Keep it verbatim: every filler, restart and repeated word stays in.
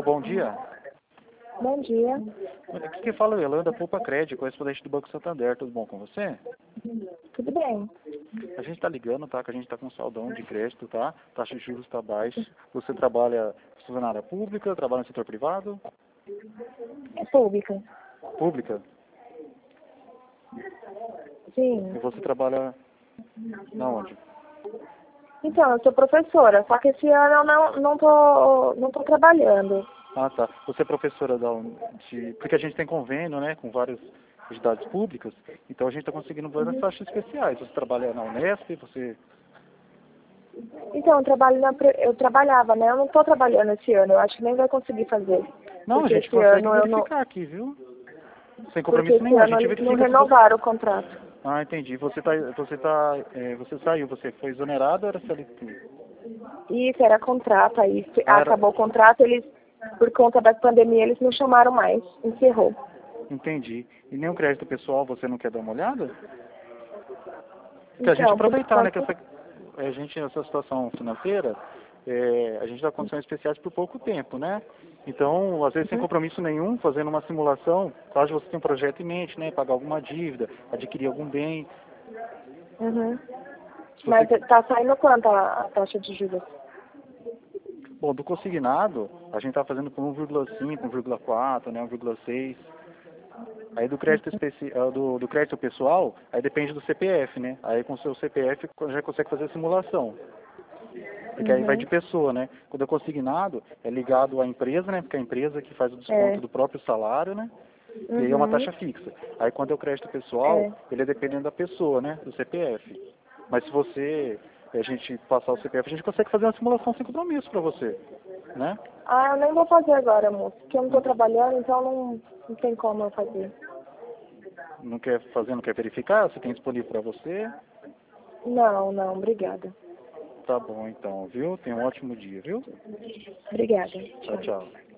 Bom dia. Bom dia. Aqui quem fala é Yolanda Poupa Crédito, correspondente do Banco Santander. Tudo bom com você? Tudo bem. A gente está ligando, tá? Que a gente está com um saldão de crédito, tá? Taxa de juros está baixa. Você trabalha na área pública, trabalha no setor privado? É pública. Pública? Sim. E você trabalha na onde? Então, eu sou professora, só que esse ano eu não, não tô, não tô trabalhando. Ah, tá. Você é professora da un- de... Porque a gente tem convênio, né, com várias entidades públicas, então a gente está conseguindo várias taxas especiais. Você trabalha na Unesp, você... Então, eu trabalho na, pre- eu trabalhava, né? Eu não tô trabalhando esse ano, eu acho que nem vai conseguir fazer. Não, a Porque gente esse consegue ano eu não, verificar aqui, viu? Sem porque compromisso esse nenhum. A ano gente eles não verifica se você... renovaram o contrato. Ah, entendi. Você tá, você tá, é, você saiu, você foi exonerado ou era C L T? Isso era contrato, aí se- Ah, era... acabou o contrato, eles, por conta da pandemia, eles não chamaram mais, encerrou. Entendi. E nem o crédito pessoal você não quer dar uma olhada? Porque a gente Então, por aproveitar, né, que enquanto, essa, a gente, essa situação financeira, é, a gente dá condições especiais por pouco tempo, né? Então, às vezes sem uhum, compromisso nenhum, fazendo uma simulação, caso você tenha um projeto em mente, né, pagar alguma dívida, adquirir algum bem. uhum. Se Mas você... tá saindo quanto a, a taxa de juros? Bom, do consignado, a gente está fazendo por um vírgula cinco, um vírgula quatro, né, um vírgula seis. Aí do crédito especi... ah, do, do crédito pessoal, aí depende do C P F, né? Aí com o seu C P F já consegue fazer a simulação. Porque aí vai de Uhum. pessoa, né? Quando é consignado, é ligado à empresa, né? Porque é a empresa que faz o desconto É. do próprio salário, né? E aí é uma Uhum. taxa fixa. Aí quando é o crédito pessoal, É. ele é dependendo da pessoa, né? Do C P F. Mas se você, a gente passar o C P F, a gente consegue fazer uma simulação sem compromisso para você, né? Ah, eu nem vou fazer agora, moço, porque eu não tô trabalhando, então não, não tem como eu fazer. Não quer fazer, não quer verificar? Você tem disponível para você? Não, não, obrigada. Tá bom então, viu? Tenha um ótimo dia, viu? Obrigada. Tchau, Tchau. tchau.